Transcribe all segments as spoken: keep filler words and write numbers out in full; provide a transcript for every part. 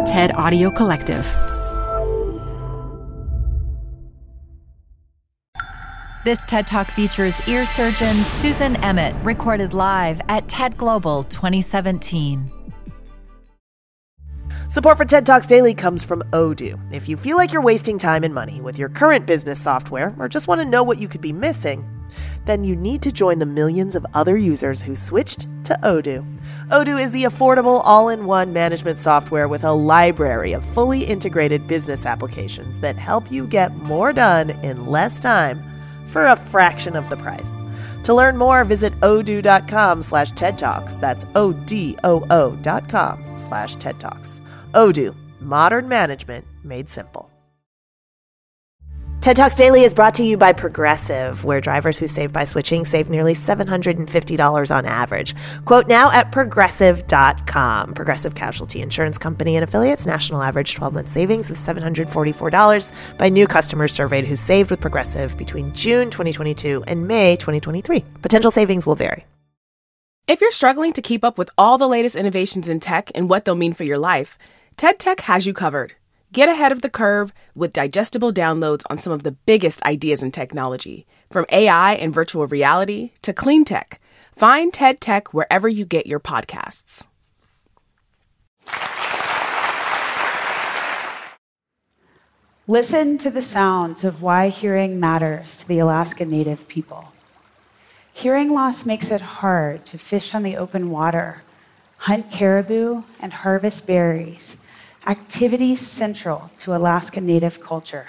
TED Audio Collective. This TED Talk features ear surgeon Susan Emmett, recorded live at TED Global twenty seventeen. Support for TED Talks Daily comes from Odoo. If you feel like you're wasting time and money with your current business software, or just want to know what you could be missing, then you need to join the millions of other users who switched to Odoo. Odoo is the affordable all-in-one management software with a library of fully integrated business applications that help you get more done in less time for a fraction of the price. To learn more, visit odoo.com slash TED Talks. That's O-D-O-O dot com slash TED Talks. Odoo, modern management made simple. TED Talks Daily is brought to you by Progressive, where drivers who save by switching save nearly seven hundred fifty dollars on average. Quote now at progressive dot com. Progressive Casualty Insurance Company and affiliates. National average twelve-month savings of seven hundred forty-four dollars by new customers surveyed who saved with Progressive between June twenty twenty-two and May twenty twenty-three. Potential savings will vary. If you're struggling to keep up with all the latest innovations in tech and what they'll mean for your life, TED Tech has you covered. Get ahead of the curve with digestible downloads on some of the biggest ideas in technology, from A I and virtual reality to clean tech. Find TED Tech wherever you get your podcasts. Listen to the sounds of why hearing matters to the Alaska Native people. Hearing loss makes it hard to fish on the open water, hunt caribou, and harvest berries, activities central to Alaska Native culture.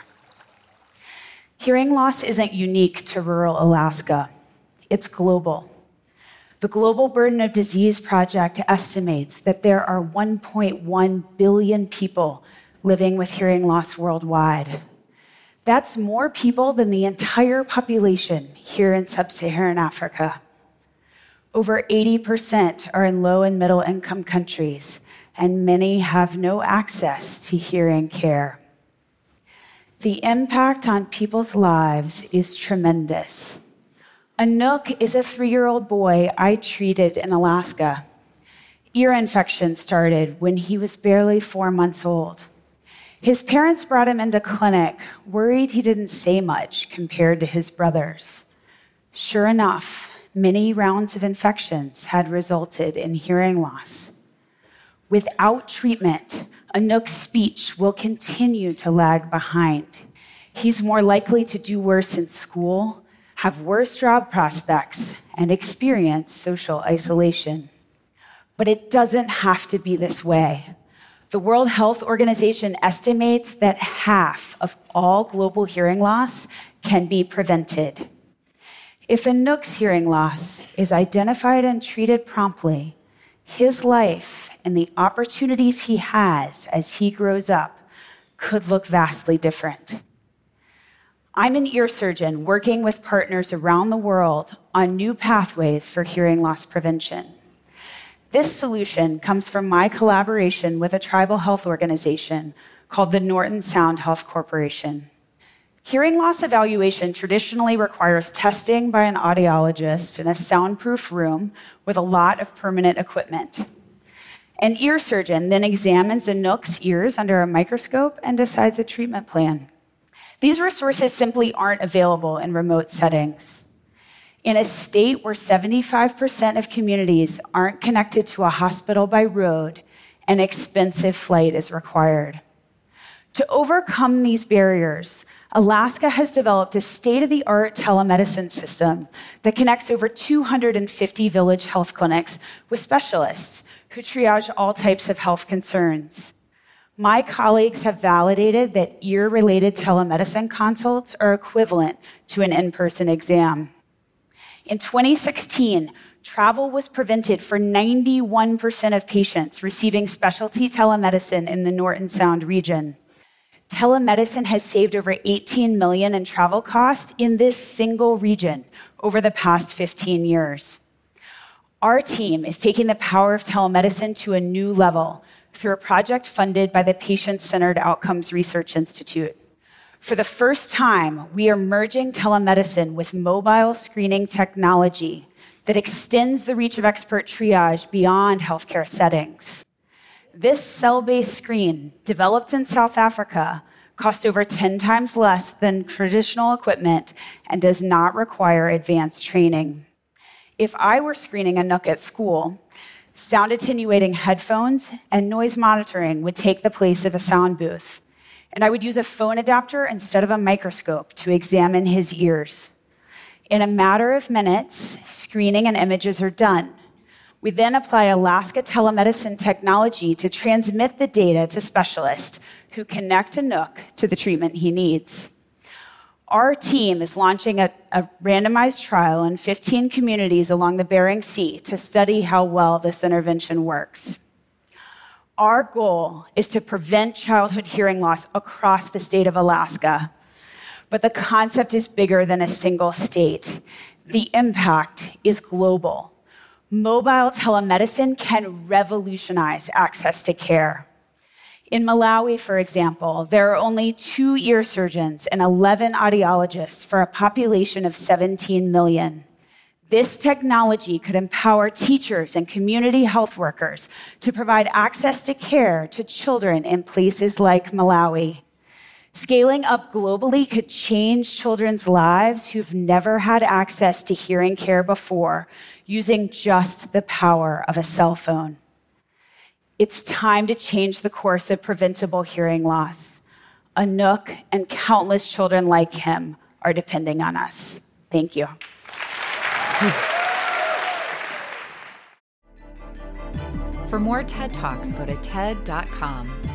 Hearing loss isn't unique to rural Alaska. It's global. The Global Burden of Disease Project estimates that there are one point one billion people living with hearing loss worldwide. That's more people than the entire population here in sub-Saharan Africa. Over eighty percent are in low and middle income countries, and many have no access to hearing care. The impact on people's lives is tremendous. Anook is a three-year-old boy I treated in Alaska. Ear infection started when he was barely four months old. His parents brought him into clinic, worried he didn't say much compared to his brothers. Sure enough, many rounds of infections had resulted in hearing loss. Without treatment, Anook's speech will continue to lag behind. He's more likely to do worse in school, have worse job prospects, and experience social isolation. But it doesn't have to be this way. The World Health Organization estimates that half of all global hearing loss can be prevented. If Anook's hearing loss is identified and treated promptly, his life and the opportunities he has as he grows up could look vastly different. I'm an ear surgeon working with partners around the world on new pathways for hearing loss prevention. This solution comes from my collaboration with a tribal health organization called the Norton Sound Health Corporation. Hearing loss evaluation traditionally requires testing by an audiologist in a soundproof room with a lot of permanent equipment. An ear surgeon then examines Anook's ears under a microscope and decides a treatment plan. These resources simply aren't available in remote settings. In a state where seventy-five percent of communities aren't connected to a hospital by road, an expensive flight is required. To overcome these barriers, Alaska has developed a state-of-the-art telemedicine system that connects over two hundred fifty village health clinics with specialists who triage all types of health concerns. My colleagues have validated that ear-related telemedicine consults are equivalent to an in-person exam. In twenty sixteen, travel was prevented for ninety-one percent of patients receiving specialty telemedicine in the Norton Sound region. Telemedicine has saved over eighteen million dollars in travel costs in this single region over the past fifteen years. Our team is taking the power of telemedicine to a new level through a project funded by the Patient-Centered Outcomes Research Institute. For the first time, we are merging telemedicine with mobile screening technology that extends the reach of expert triage beyond healthcare settings. This cell-based screen, developed in South Africa, costs over ten times less than traditional equipment and does not require advanced training. If I were screening a Nook at school, sound attenuating headphones and noise monitoring would take the place of a sound booth, and I would use a phone adapter instead of a microscope to examine his ears. In a matter of minutes, screening and images are done. We then apply Alaska telemedicine technology to transmit the data to specialists who connect a Nook to the treatment he needs. Our team is launching a, a randomized trial in fifteen communities along the Bering Sea to study how well this intervention works. Our goal is to prevent childhood hearing loss across the state of Alaska, but the concept is bigger than a single state. The impact is global. Mobile telemedicine can revolutionize access to care. In Malawi, for example, there are only two ear surgeons and eleven audiologists for a population of seventeen million. This technology could empower teachers and community health workers to provide access to care to children in places like Malawi. Scaling up globally could change children's lives who've never had access to hearing care before, using just the power of a cell phone. It's time to change the course of preventable hearing loss. A Nook and countless children like him are depending on us. Thank you. For more TED Talks, go to T E D dot com.